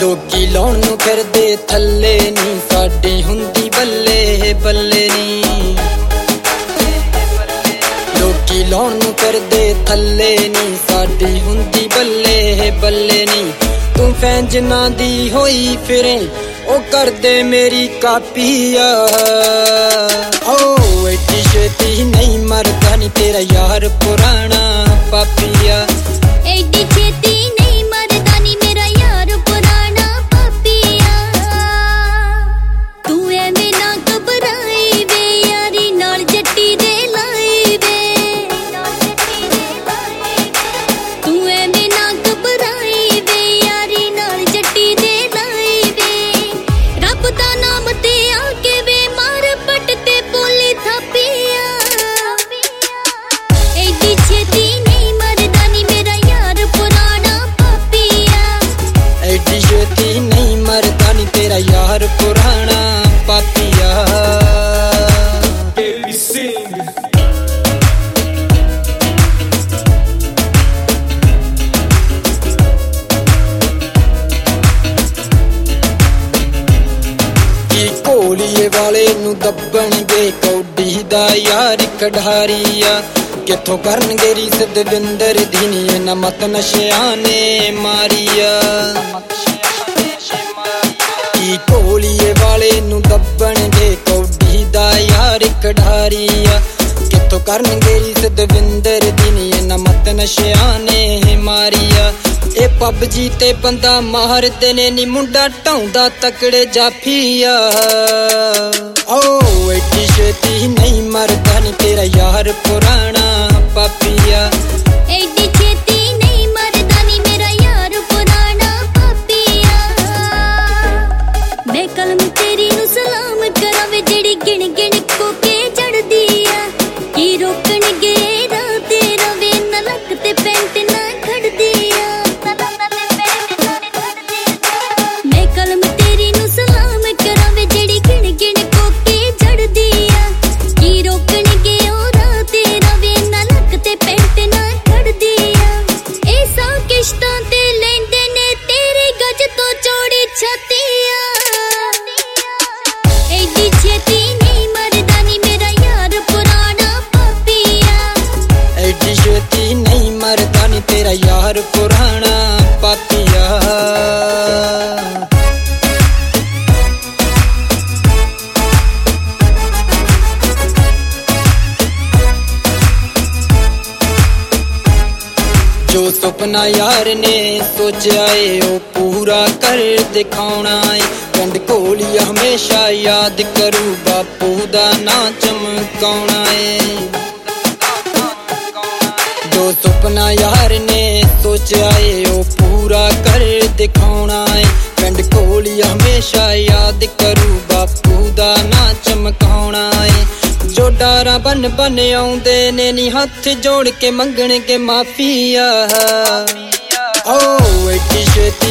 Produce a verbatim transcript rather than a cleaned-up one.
ਲੋਕੀ ਲਾਉਣ ਨੂੰ ਫਿਰਦੇ ਥੱਲੇ ਨੀ ਸਾਡੀ ਹੁੰਦੀ ਬੱਲੇ ਬੱਲੇ ਨੀ ਲੋਕੀ ਲਾਉਣ ਨੂੰ ਫਿਰਦੇ ਥੱਲੇ ਨੀ ਸਾਡੀ ਹੁੰਦੀ ਬੱਲੇ ਬੱਲੇ ਨੀ ਤੂੰ ਫੈਨ ਜਿਨ੍ਹਾਂ ਦੀ ਹੋਈ ਫਿਰੇ ਉਹ ਕਰਦੇ ਮੇਰੀ ਕਾਪੀ ਆ ਓ ਐਡੀ ਛੇਤੀ ਨਹੀਂ ਮਰਦਾ ਨੀ ਤੇਰਾ ਯਾਰ ਪੁਰਾਣਾ ਪਾਪੀ ਆ ਐਡੀ ਛੇਤੀ ਨਹੀਂ ਮਰਦਾ ਨੀ ਮੇਰਾ ਯਾਰ ਪੁਰਾਣਾ ਪਾਪੀ ਆ ਤੂੰ ਐਵੇਂ ਨਾ ਘਬਰਾਈ ਵੇ ਯਾਰੀ ਨਾਲ ਜੱਟੀ ਦੇ ਲਾਈ ਵੇ ਤੂੰ ਐਵੇਂ ਨਾ ਘਬਰਾਈ ਵੇ ਯਾਰੀ ਨਾਲ ਜੱਟੀ ਦੇ ਲਾਈ ਵੇ ਰੱਬ ਦਾ ਨਾਮ ਤੇ ਆ ਕੇ ਵੇ ਮਾਰ ਪੱਟ ਤੇ ਬੋਲੀ ਥਾਪੀਆ ਐਡੀ ਛੇਤੀ ਨਹੀਂ ਮਰਦਾ ਨੀ ਮੇਰਾ ਯਾਰ ਪੁਰਾਣਾ ਪਾਪੀ ਆ ਐਡੀ ਛੇਤੀ ਨਹੀਂ ਮਰਦਾ ਨੀ ਤੇਰਾ ਯਾਰ ਪੁਰਾਣਾ ਪਾਪੀ ਆ ਕੋਲੀਏ ਵਾਲੇ ਨੂੰ ਦੱਬਣਗੇ ਕੌਡੀ ਦਾ ਯਾਰ ਕਢਾਰੀ ਆ ਕਿੱਥੋਂ ਕਰਨਗੇ ਰੀਸ ਦਵਿੰਦਰ ਦੀ ਨੀ ਇਹਨਾਂ ਮਤ ਨਸ਼ਿਆਂ ਨੇ ਮਾਰੀ ਆ ਕੀ ਕੋਲੀਏ ਵਾਲੇ ਨੂੰ ਦੱਬਣਗੇ ਕੌਡੀ ਦਾ ਯਾਰ ਕਢਾਰੀ ਆ ਕਿੱਥੋਂ ਕਰਨਗੇ ਰੀਸ ਦਵਿੰਦਰ ਦੀ ਨੀ ਇਹਨਾਂ ਮਤ ਨਸ਼ਿਆਂ ਨੇ ਮਾਰੀ ਆ ਇਹ ਪਬਜੀ ਤੇ ਬੰਦਾ ਮਾਰਦੇ ਨੇ ਨੀ ਮੁੰਡਾ ਢਾਉਂਦਾ ਤਕੜੇ ਜਾਫੀ ਆ ਓ ਐਡੀ ਛੇਤੀ ਨਹੀਂ ਮਰਦਾ ਨੀ ਤੇਰਾ ਯਾਰ ਪੁਰਾਣਾ ਪਾਪੀ ਆ ਐਡੀ ਛੇਤੀ ਨਹੀਂ ਮਰਦਾ ਨੀ ਮੇਰਾ ਯਾਰ ਪੁਰਾਣਾ ਪਾਪੀ ਆ ਮੈਂ ਕਲਮ ਤੇਰੀ ਨੂੰ ਸਲਾਮ ਕਰਾਂ ਵੇ ਜਿਹੜੀ ਗਿਣ ਗਿਣ ਕੋ ਕੇ ਚੜਦੀ ਆ ਕੀ ਰੋਕਣਗੇ ਰਾਹ ਤੇਰਾ ਵੇ ਨਾ ਲੱਕ ਤੇ ਪੈਂਟ ਨਾ ਖੜਦੀ ਆ ਮੈਂ ਕਲਮ ਤੇਰੀ ਨੂੰ ਸਲਾਮ ਕਰਾਂ ਵੇ ਜਿਹੜੀ ਗਿਣ ਗਿਣ ਕੋ ਕੇ ਚੜਦੀ ਆ ਕੀ ਰੋਕਣਗੇ ਉਹ ਰਾਹ ਤੇਰਾ ਵੇ ਨਾ ਲੱਕ ਤੇ ਪੈਂਟ ਨਾ ਖੜਦੀ ਆ ਇਹ ਸਾ ਕਿਸ਼ਤਾਂ ਤੇ ਲੈਂਦੇ ਨੇ ਤੇਰੇ ਗੱਜ ਤੋਂ ਚੌੜੀ ਛਾਤੀ ਆ ਐਡੀ ਛੇਤੀ ਨਹੀਂ ਮਰਦਾ ਨੀ ਮੇਰਾ ਯਾਰ ਪੁਰਾਣਾ ਪਾਪੀ ਆ ਐਡੀ ਛੇਤੀ ਨਹੀਂ ਮਰਦਾ ਨੀ ਤੇਰਾ ਯਾਰ ਪੁਰਾਣਾ ਪਾਪੀ ਆ ਜੋ ਸੁਪਨਾ ਯਾਰ ਨੇ ਸੋਚਿਆ ਏ ਉਹ ਪੂਰਾ ਕਰ ਦਿਖਾਉਣਾ ਏ ਪਿੰਡ ਕੋਲੀ ਹਮੇਸ਼ਾ ਯਾਦ ਕਰੂ ਬਾਪੂ ਦਾ ਨਾਂ ਚਮਕਾਉਣਾ ਏ ਜੋ ਸੁਪਨਾ ਯਾਰ ਨੇ ਸੋਚਿਆ ਏ ਉਹ ਪੂਰਾ ਕਰ ਦਿਖਾਉਣਾ ਏ ਪਿੰਡ ਕੋਲੀ ਹਮੇਸ਼ਾ ਯਾਦ ਕਰੂ ਬਾਪੂ ਦਾ ਨਾਂ ਚਮਕਾਉਣਾ ਏ ਜੋ ਡਾਰਾਂ ਬਨ ਬਨ ਆਉਂਦੇ ਨੇ ਨੀ ਹੱਥ ਜੋੜ ਕੇ ਮੰਗਣਗੇ ਮਾਫੀ ਆ ਓ ਐਡੀ ਛੇਤੀ